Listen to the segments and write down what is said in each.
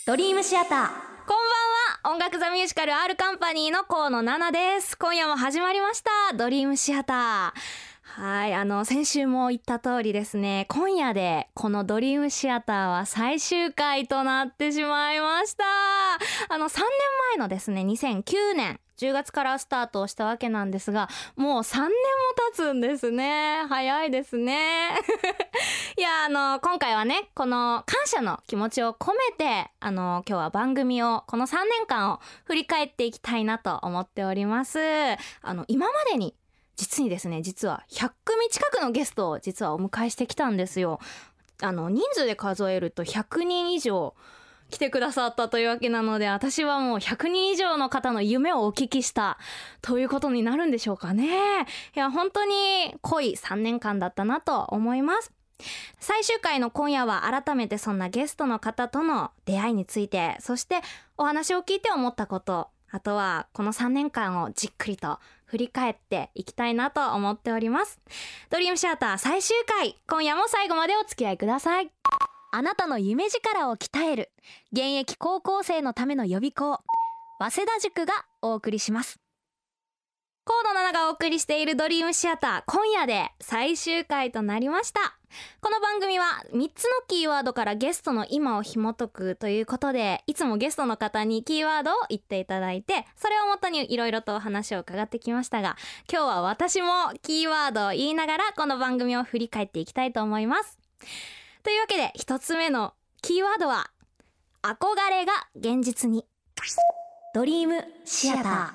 ドリームシアター。 こんばんは。音楽ザミュージカル R カンパニーの河野奈々です。今夜も始まりましたドリームシアター。はい、先週も言った通りですね、今夜でこのドリームシアターは最終回となってしまいました。3年前のですね、2009年10月からスタートをしたわけなんですが、もう3年も経つんですね。早いですね。いや、今回はね、この感謝の気持ちを込めて、今日は番組を、この3年間を振り返っていきたいなと思っております。今までに、実は100組近くのゲストを実はお迎えしてきたんですよ。人数で数えると100人以上来てくださったというわけなので、私はもう100人以上の方の夢をお聞きしたということになるんでしょうかね。いや、本当に濃い3年間だったなと思います。最終回の今夜は改めてそんなゲストの方との出会いについて、そしてお話を聞いて思ったこと、あとはこの3年間をじっくりと振り返っていきたいなと思っております。ドリームシアター最終回、今夜も最後までお付き合いください。あなたの夢力を鍛える現役高校生のための予備校、早稲田塾がお送りします。河野奈々がお送りしているドリームシアター、今夜で最終回となりました。この番組は3つのキーワードからゲストの今を紐解くということで、いつもゲストの方にキーワードを言っていただいて、それをもとにいろいろとお話を伺ってきましたが、今日は私もキーワードを言いながらこの番組を振り返っていきたいと思います。というわけで1つ目のキーワードは、憧れが現実に。 ドリームシアター。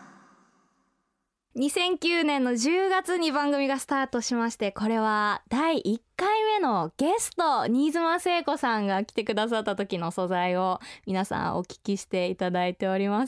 2009年の10月に番組がスタートしまして、これは第1回目のゲスト、新妻聖子さんが来てくださった時の素材を皆さんお聞きしていただいております。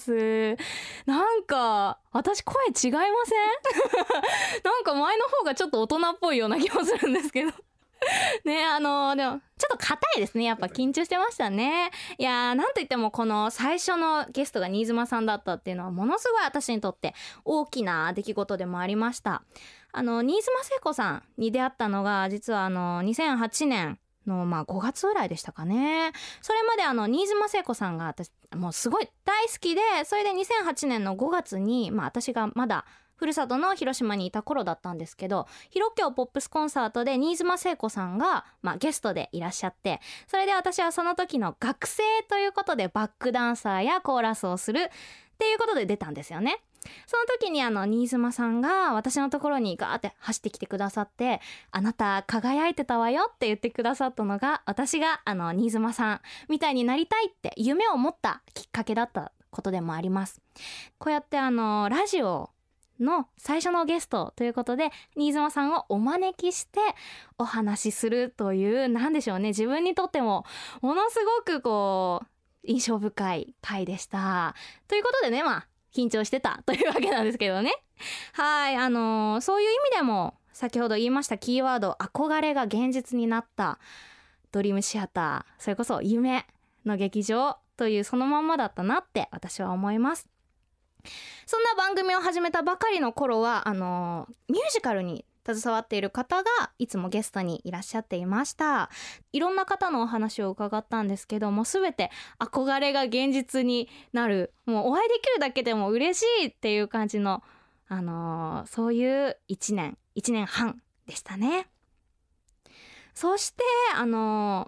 なんか私声違いません？なんか前の方がちょっと大人っぽいような気もするんですけどね、でもちょっと硬いですね。やっぱ緊張してましたね。いやー、なんといってもこの最初のゲストが新妻さんだったっていうのはものすごい私にとって大きな出来事でもありました。新妻聖子さんに出会ったのが実は2008年の5月ぐらいでしたかね。それまで新妻聖子さんが私もうすごい大好きで、それで2008年の5月に私がまだふるさとの広島にいた頃だったんですけど、広京ポップスコンサートで新妻聖子さんが、ゲストでいらっしゃって、それで私はその時の学生ということでバックダンサーやコーラスをするっていうことで出たんですよね。その時に新妻さんが私のところにガーって走ってきてくださって、あなた輝いてたわよって言ってくださったのが、私が新妻さんみたいになりたいって夢を持ったきっかけだったことでもあります。こうやってラジオの最初のゲストということで新妻さんをお招きしてお話しするという、なんでしょうね、自分にとってもものすごく印象深い回でした。ということでね、緊張してたというわけなんですけどね。はい、そういう意味でも先ほど言いましたキーワード、憧れが現実になったドリームシアター、それこそ夢の劇場というそのまんまだったなって私は思います。そんな番組を始めたばかりの頃はミュージカルに携わっている方がいつもゲストにいらっしゃっていました。いろんな方のお話を伺ったんですけども、全て憧れが現実になる、もうお会いできるだけでも嬉しいっていう感じの、そういう1年半でしたね。そしてその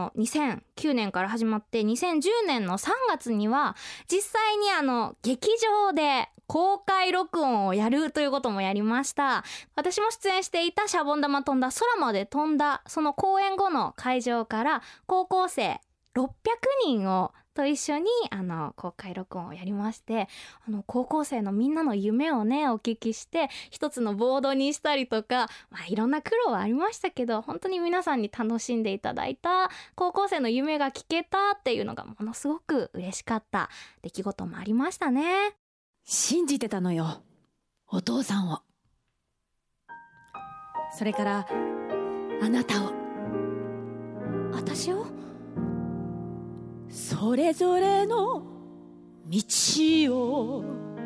2009年から始まって2010年の3月には実際に劇場で公開録音をやるということもやりました。私も出演していたシャボン玉飛んだ空まで飛んだ、その公演後の会場から高校生600人をと一緒に公開録音をやりまして、高校生のみんなの夢をねお聞きして一つのボードにしたりとか、いろんな苦労はありましたけど、本当に皆さんに楽しんでいただいた、高校生の夢が聞けたっていうのがものすごく嬉しかった出来事もありましたね。 信じてたのよ、お父さんを。それからあなたを、 私を、 それぞれの道を。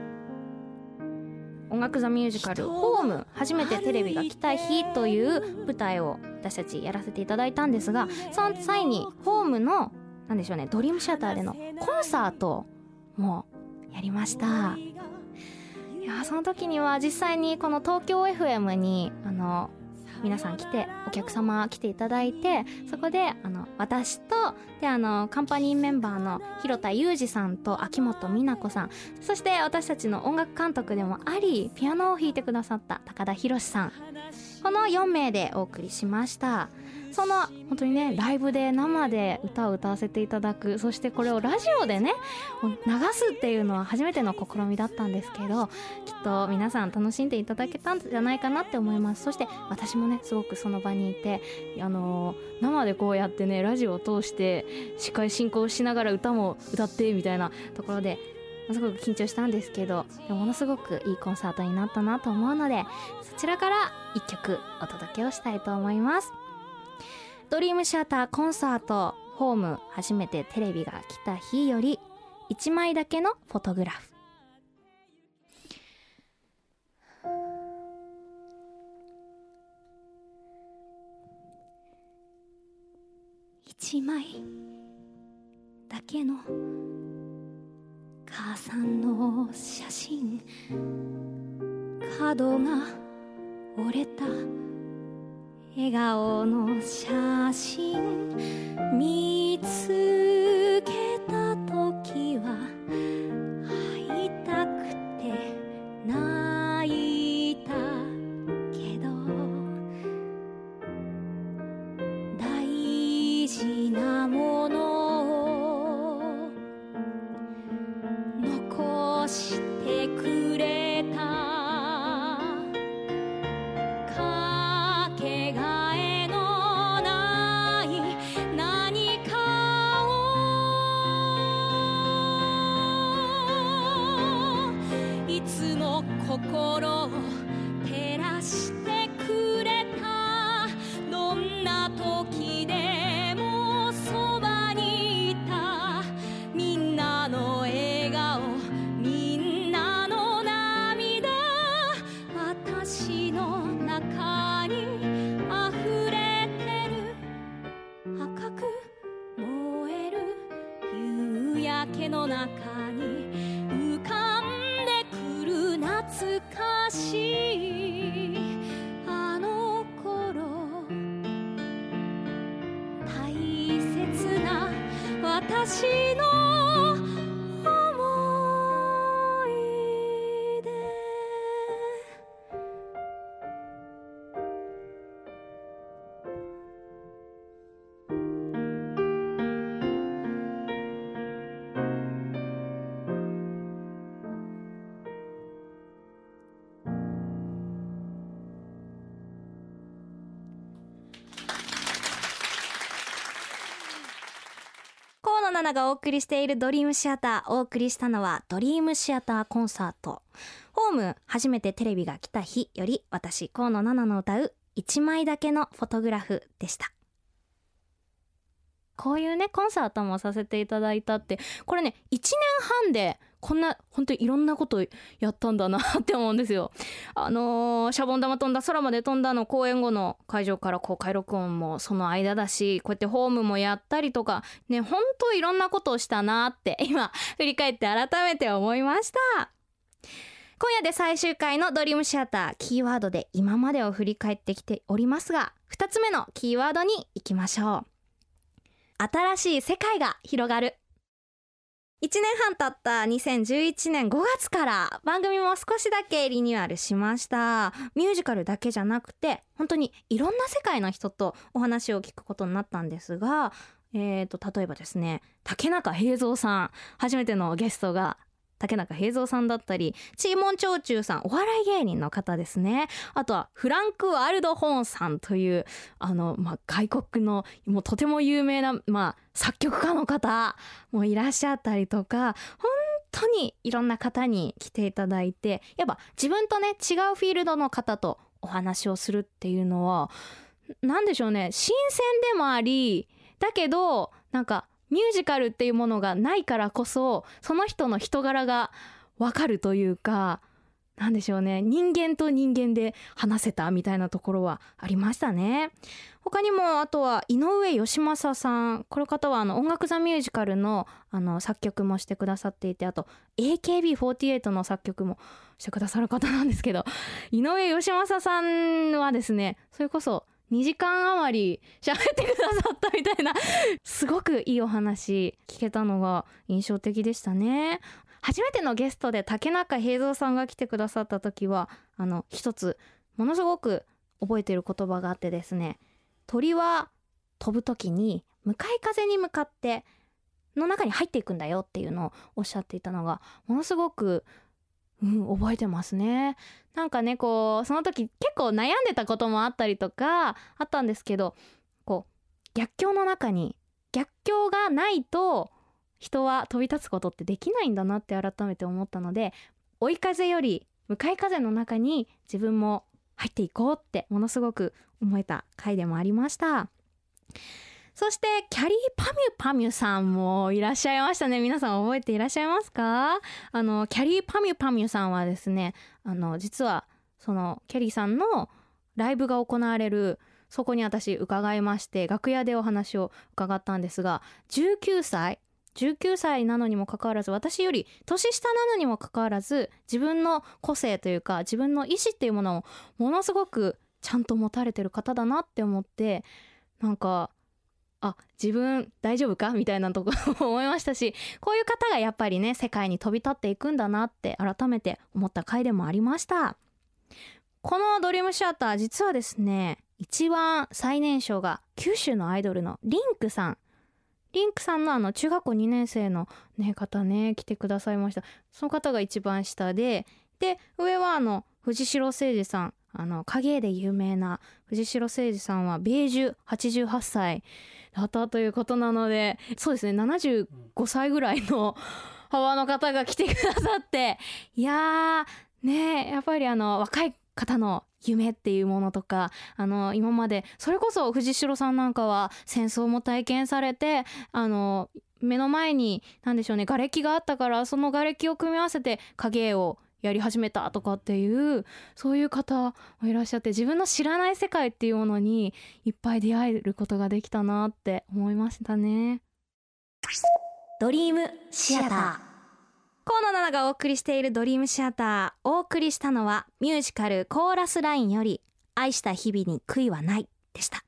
音楽座ミュージカルホーム初めてテレビが来た日という舞台を私たちやらせていただいたんですが、その際にホームのなんでしょうね、ドリームシアターでのコンサートもやりました。いやその時には実際にこの東京 FM に皆さん来て、お客様来ていただいて、そこで私とでカンパニーメンバーの広田裕二さんと秋元美奈子さん、そして私たちの音楽監督でもありピアノを弾いてくださった高田博さん、この4名でお送りしました。その本当にね、ライブで生で歌を歌わせていただく、そしてこれをラジオでね流すっていうのは初めての試みだったんですけど、きっと皆さん楽しんでいただけたんじゃないかなって思います。そして私もねすごくその場にいて、生でこうやってねラジオを通して司会進行しながら歌も歌ってみたいなところですごく緊張したんですけど、ものすごくいいコンサートになったなと思うので、そちらから1曲お届けをしたいと思います。ドリームシアターコンサートホーム初めてテレビが来た日より1枚だけのフォトグラフ。1枚だけの母さんの写真、角が折れた笑顔の写真、見つけた時は会いたくて泣いたけど、大事なものを残してくれた、かけがえのない何かを、いつも心を照らしてくれた、どんな時でもそばにいた、みんなの笑顔、みんなの涙、私の中に溢れてる、赤く燃える夕焼けの中に浮かんでくる懐かしいあの頃、大切な私の思い出。河野奈々がお送りしているドリームシアター、お送りしたのはドリームシアターコンサートホーム初めてテレビが来た日より、私河野奈々の歌う1枚だけのフォトグラフでした。こういうねコンサートもさせていただいたって、これね1年半でこんな本当にいろんなことやったんだなって思うんですよ。シャボン玉飛んだ、空まで飛んだの公演後の会場から公開録音もその間だし、こうやってホームもやったりとかね、本当いろんなことをしたなって今振り返って改めて思いました。今夜で最終回のドリームシアター、キーワードで今までを振り返ってきておりますが、2つ目のキーワードに行きましょう。新しい世界が広がる。1年半経った2011年5月から番組も少しだけリニューアルしました。ミュージカルだけじゃなくて本当にいろんな世界の人とお話を聞くことになったんですが、例えばですね、竹中平蔵さん、初めてのゲストが竹中平蔵さんだったり、チーモン長州さん、お笑い芸人の方ですね。あとはフランク・ワールドホーンさんという外国のもうとても有名な、作曲家の方もいらっしゃったりとか、本当にいろんな方に来ていただいて、やっぱ自分とね違うフィールドの方とお話をするっていうのはなんでしょうね、新鮮でもあり、だけどなんかミュージカルっていうものがないからこそその人の人柄がわかるというか、 なんでしょうね、人間と人間で話せたみたいなところはありましたね。他にもあとは井上義正さん、この方は音楽座ミュージカルの作曲もしてくださっていて、あと AKB48 の作曲もしてくださる方なんですけど、井上義正さんはですね、それこそ2時間余り喋ってくださったみたいなすごくいいお話聞けたのが印象的でしたね。初めてのゲストで竹中平蔵さんが来てくださった時は一つものすごく覚えている言葉があってですね、鳥は飛ぶ時に向かい風に向かっての中に入っていくんだよっていうのをおっしゃっていたのがものすごく、覚えてますね。なんかね、こうその時結構悩んでたこともあったりとかあったんですけど、こう逆境の中に逆境がないと人は飛び立つことってできないんだなって改めて思ったので、追い風より向かい風の中に自分も入っていこうってものすごく思えた回でもありました。そしてキャリーパミュさんもいらっしゃいましたね。皆さん覚えていらっしゃいますか？キャリーパミュさんはですね、実はそのキャリーさんのライブが行われるそこに私伺いまして、楽屋でお話を伺ったんですが、19歳なのにもかかわらず、私より年下なのにもかかわらず、自分の個性というか自分の意思っていうものをものすごくちゃんと持たれてる方だなって思って、なんか自分大丈夫かみたいなとこ思いましたし、こういう方がやっぱりね世界に飛び立っていくんだなって改めて思った回でもありました。このドリームシアター、実はですね、一番最年少が九州のアイドルのリンクさんの中学校2年生の、方ね来てくださいました。その方が一番下で上は藤代誠二さん、影絵で有名な藤代誠二さんは米寿88歳だったということなので、そうですね、75歳ぐらいの幅の方が来てくださって、いやーね、やっぱり若い方の夢っていうものとか、今までそれこそ藤代さんなんかは戦争も体験されて、目の前に何でしょうね、瓦礫があったから、その瓦礫を組み合わせて影絵をやり始めたとかっていう、そういう方もいらっしゃって、自分の知らない世界っていうものにいっぱい出会えることができたなって思いましたね。 ドリームシアター、 河野奈々がお送りしているドリームシアター、お送りしたのはミュージカルコーラスラインより愛した日々に悔いはないでした。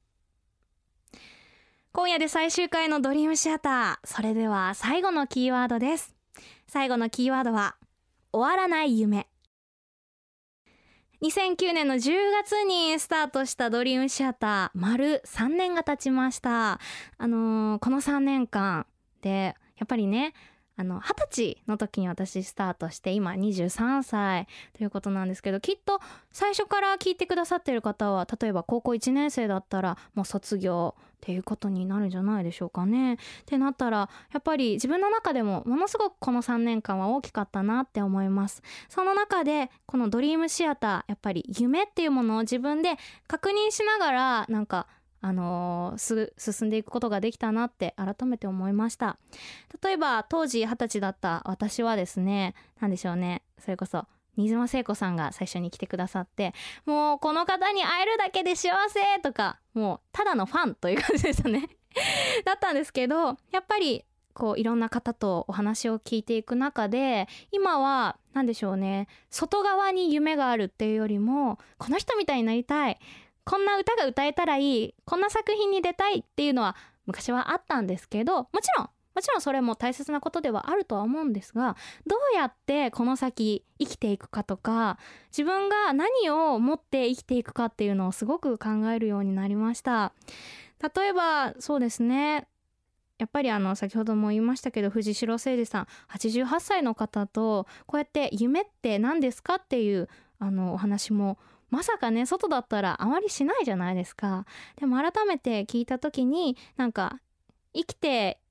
今夜で最終回のドリームシアター、それでは最後のキーワードです。最後のキーワードは終わらない夢。2009年の10月にスタートしたドリームシアター、丸3年が経ちました。この3年間でやっぱりね、20歳の時に私スタートして、今23歳ということなんですけど、きっと最初から聞いてくださっている方は、例えば高校1年生だったらもう卒業っていうことになるんじゃないでしょうかね。ってなったら、やっぱり自分の中でもものすごくこの3年間は大きかったなって思います。その中でこのドリームシアター、やっぱり夢っていうものを自分で確認しながら、なんか進んでいくことができたなって改めて思いました。例えば当時20歳だった私はですね、なんでしょうね、それこそ新妻聖子さんが最初に来てくださって、もうこの方に会えるだけで幸せとか、もうただのファンという感じでしたねだったんですけど、やっぱりこういろんな方とお話を聞いていく中で、今はなんでしょうね、外側に夢があるっていうよりも、この人みたいになりたい、こんな歌が歌えたらいい、こんな作品に出たいっていうのは昔はあったんですけど、もちろんそれも大切なことではあるとは思うんですが、どうやってこの先生きていくかとか、自分が何を持って生きていくかっていうのをすごく考えるようになりました。例えばそうですね、やっぱり先ほども言いましたけど、藤代誠二さん88歳の方とこうやって夢って何ですかっていうお話もまさかね、外だったらあまりしないじゃないですか。でも改めて聞いた時に、なんか生きて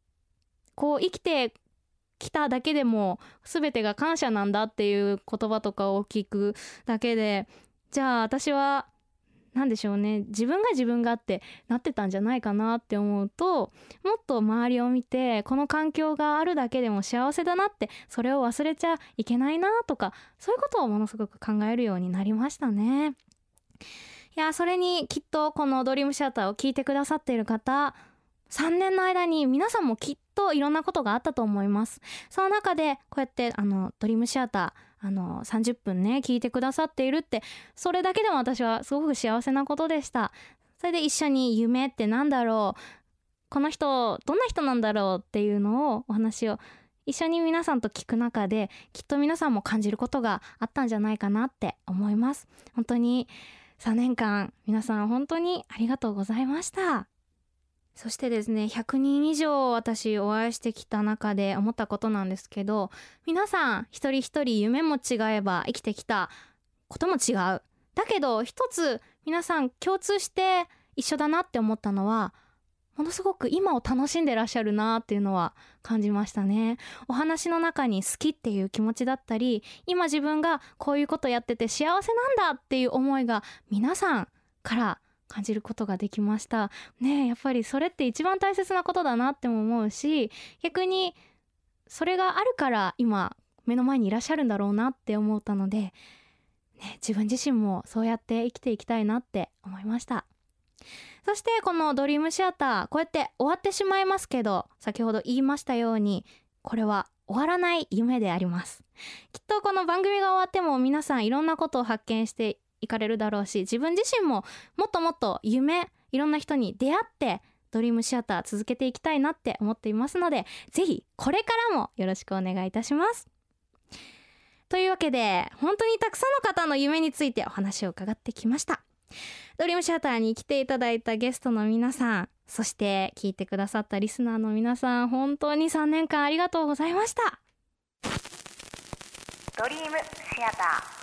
きただけでも全てが感謝なんだっていう言葉とかを聞くだけで、じゃあ私はなんでしょうね、自分がってなってたんじゃないかなって思うと、もっと周りを見てこの環境があるだけでも幸せだなって、それを忘れちゃいけないなとか、そういうことをものすごく考えるようになりましたね。いや、それにきっとこのドリームシアターを聞いてくださっている方、3年の間に皆さんもきっといろんなことがあったと思います。その中でこうやってドリームシアター30分ね聞いてくださっているって、それだけでも私はすごく幸せなことでした。それで一緒に夢ってなんだろう、この人どんな人なんだろうっていうのをお話を一緒に皆さんと聞く中で、きっと皆さんも感じることがあったんじゃないかなって思います。本当に3年間皆さん本当にありがとうございました。そしてですね、100人以上私お会いしてきた中で思ったことなんですけど、皆さん一人一人夢も違えば生きてきたことも違う。だけど一つ皆さん共通して一緒だなって思ったのは、ものすごく今を楽しんでらっしゃるなっていうのは感じましたね。お話の中に好きっていう気持ちだったり、今自分がこういうことやってて幸せなんだっていう思いが皆さんから感じることができましたね。やっぱりそれって一番大切なことだなっても思うし、逆にそれがあるから今目の前にいらっしゃるんだろうなって思ったので、自分自身もそうやって生きていきたいなって思いました。そしてこのドリームシアター、こうやって終わってしまいますけど、先ほど言いましたようにこれは終わらない夢であります。きっとこの番組が終わっても皆さんいろんなことを発見していかれるだろうし、自分自身ももっともっと夢、いろんな人に出会ってドリームシアター続けていきたいなって思っていますので、ぜひこれからもよろしくお願いいたします。というわけで、本当にたくさんの方の夢についてお話を伺ってきました。ドリームシアターに来ていただいたゲストの皆さん、そして聞いてくださったリスナーの皆さん、本当に3年間ありがとうございました。 ドリームシアター。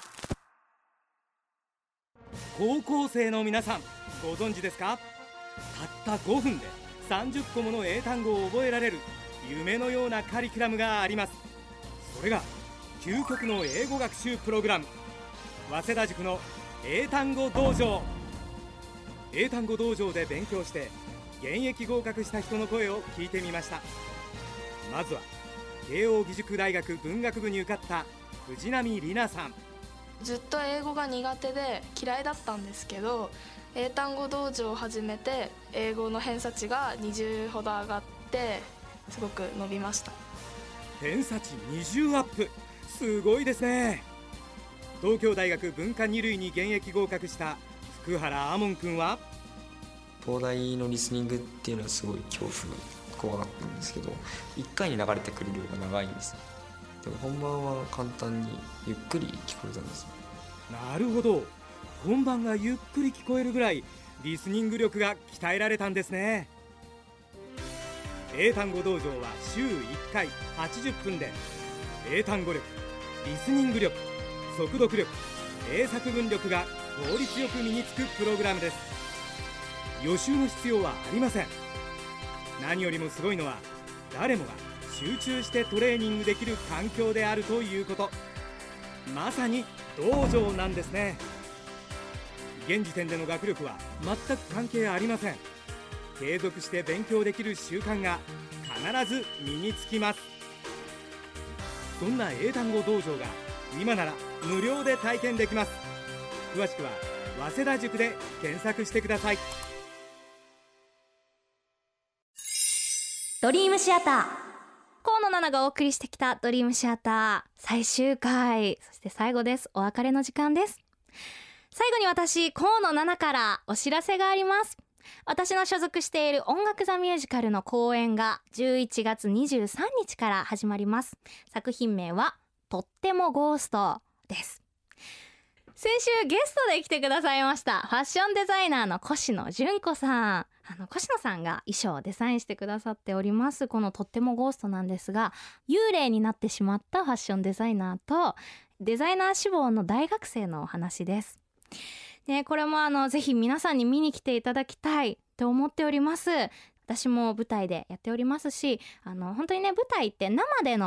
高校生の皆さん、ご存知ですか？たった5分で30個もの英単語を覚えられる夢のようなカリキュラムがあります。それが究極の英語学習プログラム、早稲田塾の英単語道場。英単語道場で勉強して現役合格した人の声を聞いてみました。まずは慶應義塾大学文学部に受かった藤波里奈さん。 ずっと英語が苦手で嫌いだったんですけど、英単語道場を始めて英語の偏差値が20ほど上がってすごく伸びました。 偏差値20アップ、すごいですね。東京大学文化2類に現役合格した福原亞門君は、 東大のリスニングっていうのはすごい恐怖怖かったんですけど、1回に流れてくる量が長いんです。でも本番は簡単にゆっくり聞こえたんです。 なるほど、本番がゆっくり聞こえるぐらいリスニング力が鍛えられたんですね。英単語道場は週1回80分で英単語力、リスニング力、速読力、英作文力が効率よく身につくプログラムです。予習の必要はありません。何よりもすごいのは、誰もが集中してトレーニングできる環境であるということ。まさに道場なんですね。現時点での学力は全く関係ありません。継続して勉強できる習慣が必ず身につきます。そんな英単語道場が今なら無料で体験できます。詳しくは早稲田塾で検索してください。 ドリームシアター、河野奈々がお送りしてきたドリームシアター最終回、そして最後です。お別れの時間です。最後に私、河野奈々からお知らせがあります。私の所属している音楽ザミュージカルの公演が11月23日から始まります。作品名はとってもゴーストです。先週ゲストで来てくださいましたファッションデザイナーの越野純子さん。越野さんが衣装をデザインしてくださっております。このとってもゴーストなんですが、幽霊になってしまったファッションデザイナーとデザイナー志望の大学生のお話です。ね、これもぜひ皆さんに見に来ていただきたいと思っております。私も舞台でやっておりますし、本当にね、舞台って生での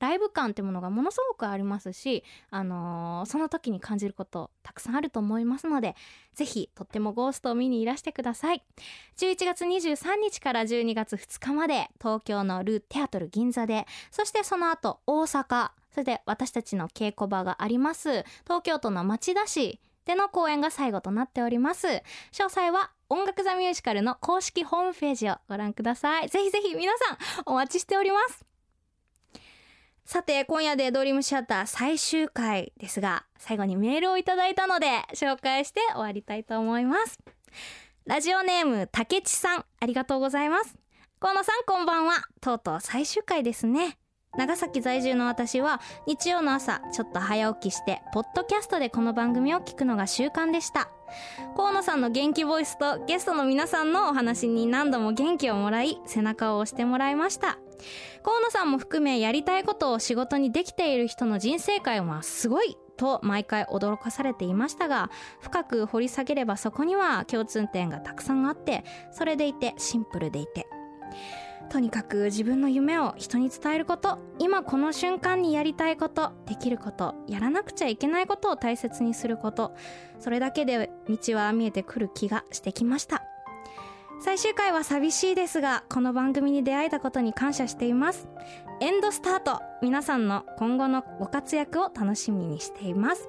ライブ感ってものがものすごくありますし、その時に感じることたくさんあると思いますので、ぜひとってもゴーストを見にいらしてください。11月23日から12月2日まで東京のル・テアトル銀座で、そしてその後大阪、そして私たちの稽古場があります東京都の町田市での公演が最後となっております。詳細は音楽ザミュージカルの公式ホームページをご覧ください。ぜひぜひ皆さんお待ちしております。さて、今夜でドリームシアター最終回ですが、最後にメールをいただいたので紹介して終わりたいと思います。ラジオネームたけちさん、ありがとうございます。河野さんこんばんは。とうとう最終回ですね。長崎在住の私は日曜の朝ちょっと早起きしてポッドキャストでこの番組を聞くのが習慣でした。河野さんの元気ボイスとゲストの皆さんのお話に何度も元気をもらい、背中を押してもらいました。河野さんも含めやりたいことを仕事にできている人の人生観はすごいと毎回驚かされていましたが、深く掘り下げればそこには共通点がたくさんあって、それでいてシンプルでいて、とにかく自分の夢を人に伝えること、今この瞬間にやりたいこと、できること、やらなくちゃいけないことを大切にすること、それだけで道は見えてくる気がしてきました。最終回は寂しいですが、この番組に出会えたことに感謝しています。エンドスタート、皆さんの今後のご活躍を楽しみにしています。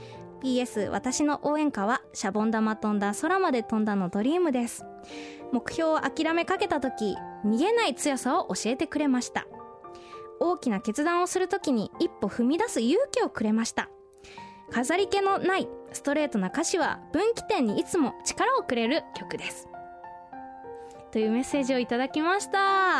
PS 私の応援歌はシャボン玉飛んだ空まで飛んだのドリームです。目標を諦めかけた時、逃げない強さを教えてくれました。大きな決断をする時に一歩踏み出す勇気をくれました。飾り気のないストレートな歌詞は分岐点にいつも力をくれる曲です、というメッセージをいただきました。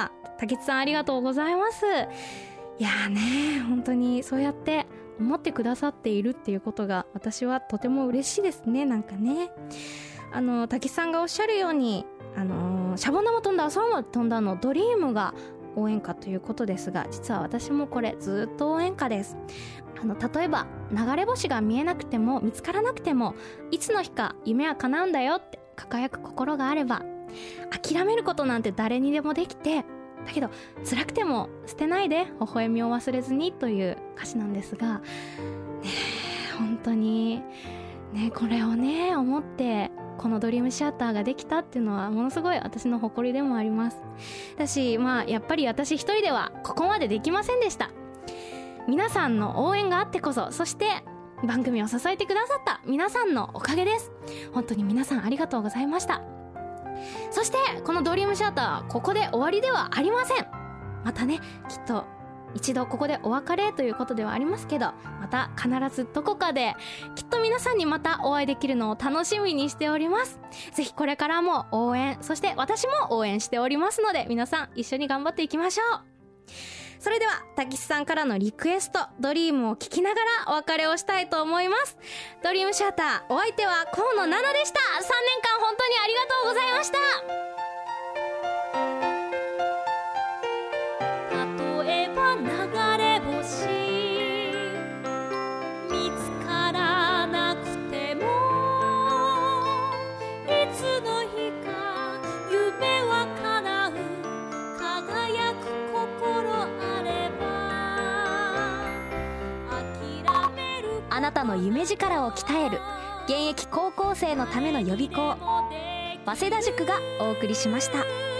竹内さんありがとうございます。いやーね、本当にそうやって思ってくださっているっていうことが私はとても嬉しいですね。なんかね、竹内さんがおっしゃるように、シャボン玉飛んだ空まで飛んだのドリームが応援歌ということですが、実は私もこれずっと応援歌です。例えば流れ星が見えなくても見つからなくても、いつの日か夢は叶うんだよって輝く心があれば、諦めることなんて誰にでもできて、だけど辛くても捨てないで、微笑みを忘れずにという歌詞なんですが、ね、本当にね、これをね思ってこのドリームシアターができたっていうのはものすごい私の誇りでもあります。だし、やっぱり私一人ではここまでできませんでした。皆さんの応援があってこそ、そして番組を支えてくださった皆さんのおかげです。本当に皆さんありがとうございました。そしてこのドリームシアター、ここで終わりではありません。またね、きっと一度ここでお別れということではありますけど、また必ずどこかできっと皆さんにまたお会いできるのを楽しみにしております。ぜひこれからも応援、そして私も応援しておりますので、皆さん一緒に頑張っていきましょう。それでは滝さんからのリクエスト、ドリームを聴きながらお別れをしたいと思います。ドリームシアター、お相手は河野奈々でした。3年間本当にありがとうございました。 例えば流れ星見つからなくても、いつの日か夢は叶う、輝く心あれば諦める。 あなたの夢力を鍛える現役高校生のための予備校、早稲田塾がお送りしました。